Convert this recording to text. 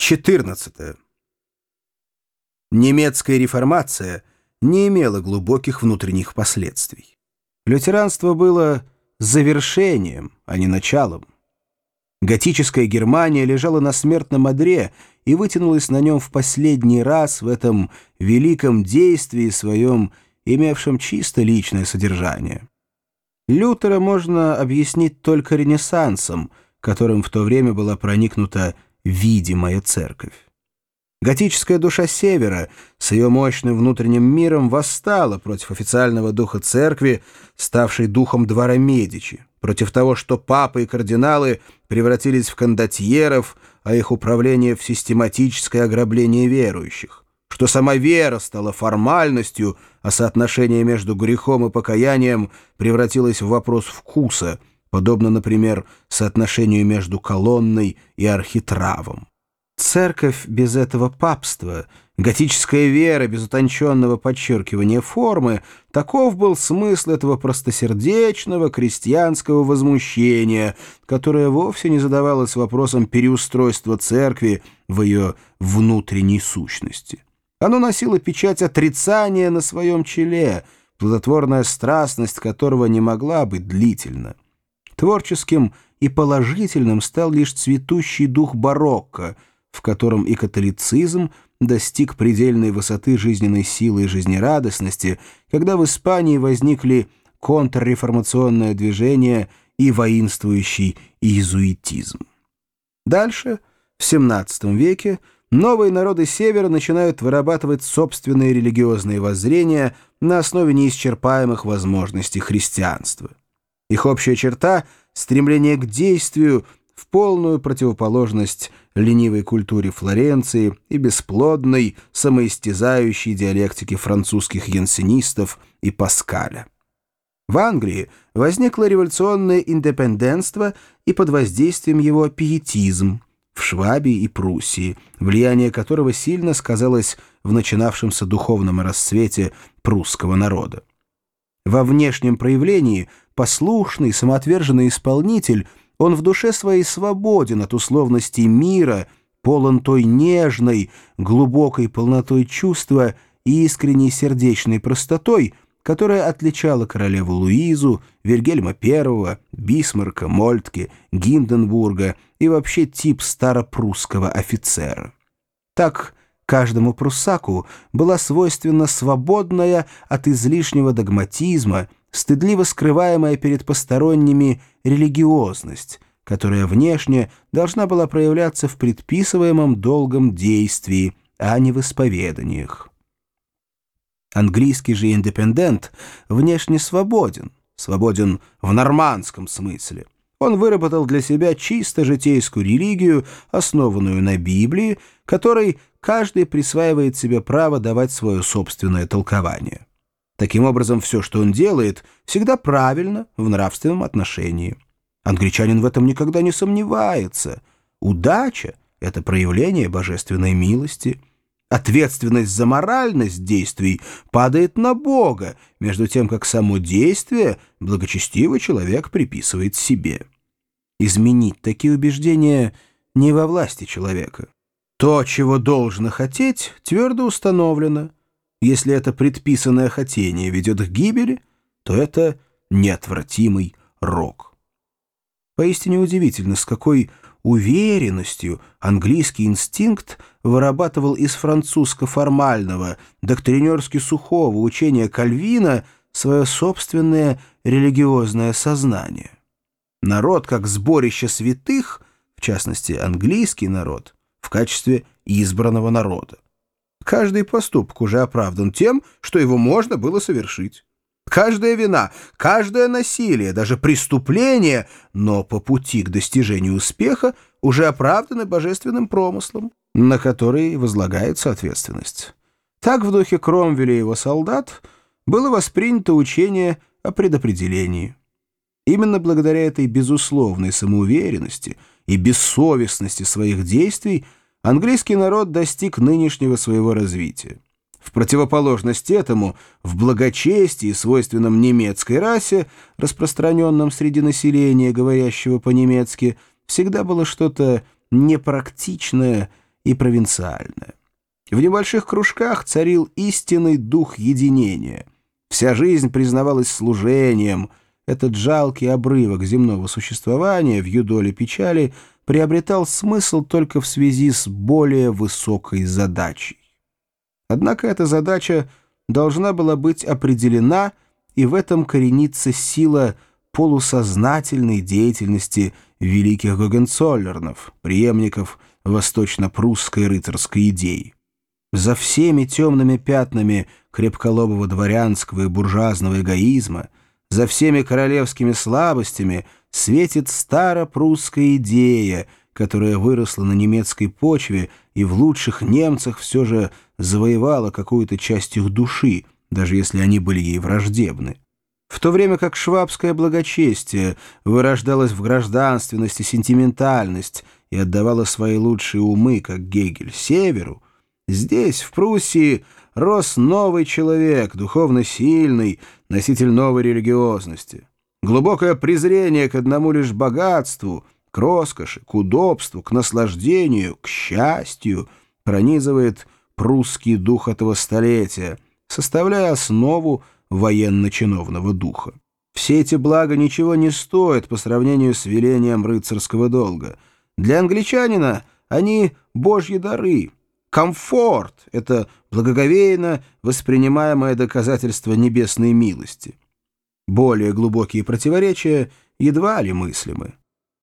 14. Немецкая реформация не имела глубоких внутренних последствий. Лютеранство было завершением, а не началом. Готическая Германия лежала на смертном одре и вытянулась на нем в последний раз в этом великом действии своем, имевшем чисто личное содержание. Лютера можно объяснить только Ренессансом, которым в то время была проникнута видимая церковь. Готическая душа Севера с ее мощным внутренним миром восстала против официального духа церкви, ставшей духом двора Медичи, против того, что папы и кардиналы превратились в кондотьеров, а их управление в систематическое ограбление верующих, что сама вера стала формальностью, а соотношение между грехом и покаянием превратилось в вопрос вкуса, подобно, например, соотношению между колонной и архитравом. Церковь без этого папства, готическая вера без утонченного подчеркивания формы — таков был смысл этого простосердечного крестьянского возмущения, которое вовсе не задавалось вопросом переустройства церкви в ее внутренней сущности. Оно носило печать отрицания на своем челе, плодотворная страстность которого не могла быть длительна. Творческим и положительным стал лишь цветущий дух барокко, в котором и католицизм достиг предельной высоты жизненной силы и жизнерадостности, когда в Испании возникли контрреформационное движение и воинствующий иезуитизм. Дальше, в XVII веке, новые народы Севера начинают вырабатывать собственные религиозные воззрения на основе неисчерпаемых возможностей христианства. Их общая черта — стремление к действию в полную противоположность ленивой культуре Флоренции и бесплодной, самоистязающей диалектике французских янсенистов и Паскаля. В Англии возникло революционное индепендентство и под воздействием его пиетизм, в Швабии и Пруссии, влияние которого сильно сказалось в начинавшемся духовном расцвете прусского народа. Во внешнем проявлении послушный, самоотверженный исполнитель, он в душе своей свободен от условностей мира, полон той нежной, глубокой полнотой чувства и искренней сердечной простотой, которая отличала королеву Луизу, Вильгельма I, Бисмарка, Мольтке, Гинденбурга и вообще тип старопрусского офицера. Так каждому пруссаку была свойственна свободная от излишнего догматизма, стыдливо скрываемая перед посторонними религиозность, которая внешне должна была проявляться в предписываемом долгом действии, а не в исповеданиях. Английский же индепендент внешне свободен в нормандском смысле. Он выработал для себя чисто житейскую религию, основанную на Библии, которой каждый присваивает себе право давать свое собственное толкование. Таким образом, все, что он делает, всегда правильно в нравственном отношении. Англичанин в этом никогда не сомневается. Удача — это проявление божественной милости. Ответственность за моральность действий падает на Бога, между тем, как само действие благочестивый человек приписывает себе. Изменить такие убеждения не во власти человека. То, чего должно хотеть, твердо установлено. Если это предписанное хотение ведет к гибели, то это неотвратимый рок. Поистине удивительно, с какой уверенностью английский инстинкт вырабатывал из французско-формального, доктринерски-сухого учения Кальвина свое собственное религиозное сознание. Народ, как сборище святых, в частности английский народ, в качестве избранного народа. Каждый поступок уже оправдан тем, что его можно было совершить. Каждая вина, каждое насилие, даже преступление, но по пути к достижению успеха уже оправданы божественным промыслом, на который возлагается ответственность. Так в духе Кромвеля и его солдат было воспринято учение о предопределении. Именно благодаря этой безусловной самоуверенности и бессовестности своих действий английский народ достиг нынешнего своего развития. В противоположность этому, в благочестии, свойственном немецкой расе, распространенном среди населения, говорящего по-немецки, всегда было что-то непрактичное и провинциальное. В небольших кружках царил истинный дух единения. Вся жизнь признавалась служением. Этот жалкий обрывок земного существования в юдоле печали приобретал смысл только в связи с более высокой задачей. Однако эта задача должна была быть определена, и в этом коренится сила полусознательной деятельности великих Гогенцоллернов, преемников восточно-прусской рыцарской идеи. За всеми темными пятнами крепколобого дворянского и буржуазного эгоизма, за всеми королевскими слабостями светит старопрусская идея, которая выросла на немецкой почве и в лучших немцах все же завоевала какую-то часть их души, даже если они были ей враждебны. В то время как швабское благочестие вырождалось в гражданственность и сентиментальность и отдавало свои лучшие умы, как Гегель, северу, здесь, в Пруссии, рос новый человек, духовно сильный, носитель новой религиозности. Глубокое презрение к одному лишь богатству, к роскоши, к удобству, к наслаждению, к счастью пронизывает прусский дух этого столетия, составляя основу военно-чиновного духа. Все эти блага ничего не стоят по сравнению с велением рыцарского долга. Для англичанина они божьи дары. Комфорт — это благоговейно воспринимаемое доказательство небесной милости. Более глубокие противоречия едва ли мыслимы.